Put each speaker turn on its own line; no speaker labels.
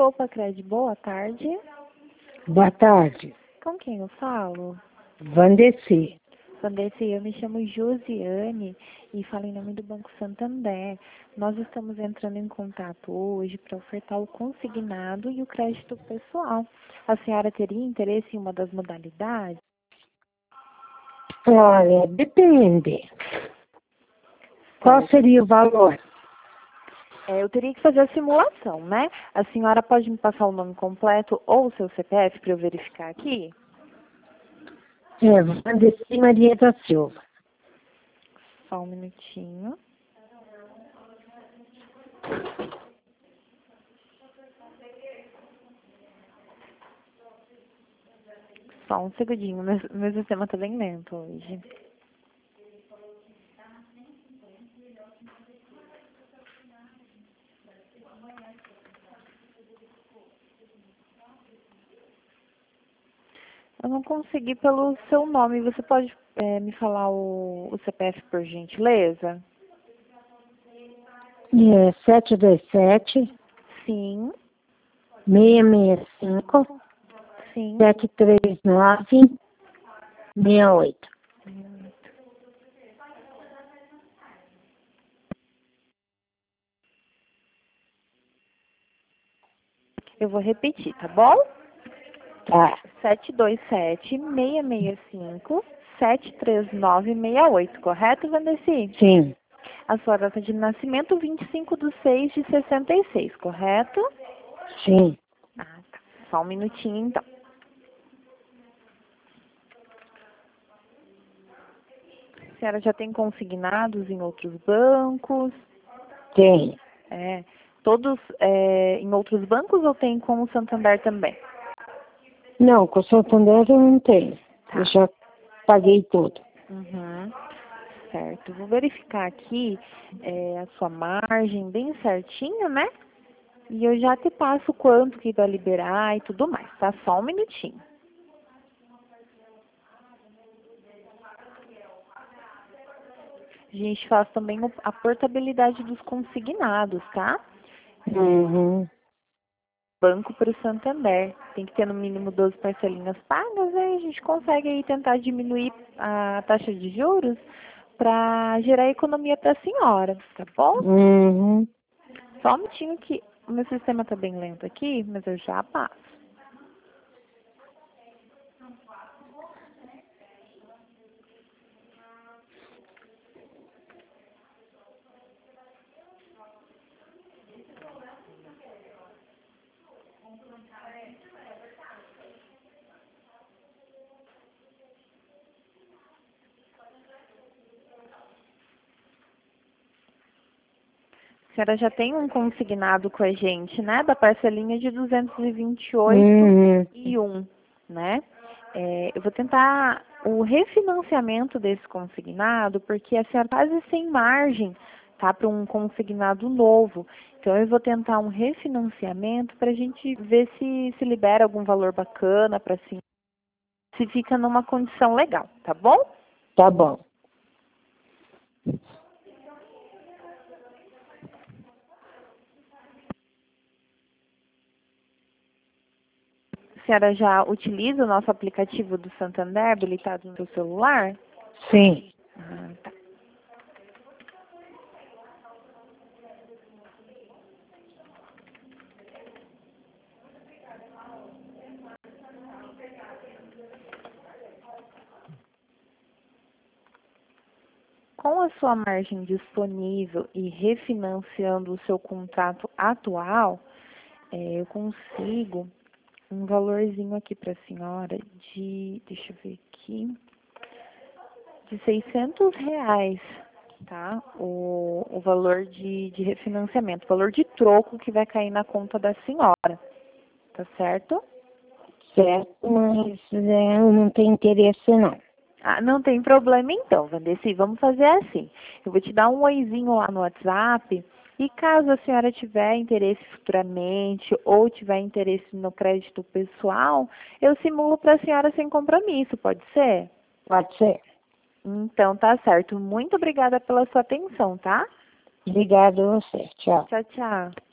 Copa Cred, boa tarde.
Boa tarde.
Com quem eu falo?
Vandeci.
Vandeci, eu me chamo Josiane e falo em nome do Banco Santander. Nós estamos entrando em contato hoje para ofertar o consignado e o crédito pessoal. A senhora teria interesse em uma das modalidades?
Olha, depende. Qual seria o valor?
Eu teria que fazer a simulação, né? A senhora pode me passar o nome completo ou o seu CPF para eu verificar aqui?
Vandeci Maria da Silva.
Só um minutinho. Só um segundinho, meu sistema tá bem lento hoje. Eu não consegui pelo seu nome. Você pode me falar o CPF, por gentileza?
727
Sim,
665
sim.
739 68.
Eu vou repetir, tá bom?
Tá.
727-665-73968, correto, Vandeci?
Sim.
A sua data de nascimento, 25/6/66, correto?
Sim.
Tá. Só um minutinho, então. A senhora já tem consignados em outros bancos?
Tem.
Todos em outros bancos ou tem com o Santander também?
Não, com o Santander eu não tenho.
Tá.
Eu já paguei tudo.
Uhum. Certo. Vou verificar aqui a sua margem bem certinho, né? E eu já te passo quanto que vai liberar e tudo mais, tá? Só um minutinho. A gente faz também a portabilidade dos consignados, tá?
Uhum.
Banco para o Santander. Tem que ter no mínimo 12 parcelinhas pagas, aí a gente consegue aí tentar diminuir a taxa de juros para gerar economia para a senhora, tá bom?
Uhum.
Só um minutinho que o meu sistema tá bem lento aqui, mas eu já passo. A senhora já tem um consignado com a gente, né? Da parcelinha de 228,01, né? Eu vou tentar o refinanciamento desse consignado, porque a senhora tá quase sem margem, tá? Para um consignado novo. Então, eu vou tentar um refinanciamento para a gente ver se libera algum valor bacana para se fica numa condição legal, tá bom?
Tá bom.
A senhora já utiliza o nosso aplicativo do Santander habilitado no seu celular?
Sim.
Tá. Com a sua margem disponível e refinanciando o seu contrato atual, eu consigo um valorzinho aqui para a senhora deixa eu ver aqui, de R$ 600, tá? O valor de refinanciamento, o valor de troco que vai cair na conta da senhora, tá certo?
Certo, mas eu não tenho interesse não.
Ah, não tem problema então, Vandeci. Vamos fazer assim. Eu vou te dar um oizinho lá no WhatsApp e caso a senhora tiver interesse futuramente ou tiver interesse no crédito pessoal, eu simulo para a senhora sem compromisso, pode ser?
Pode ser.
Então tá certo. Muito obrigada pela sua atenção, tá?
Obrigado a você. Tchau.
Tchau, tchau.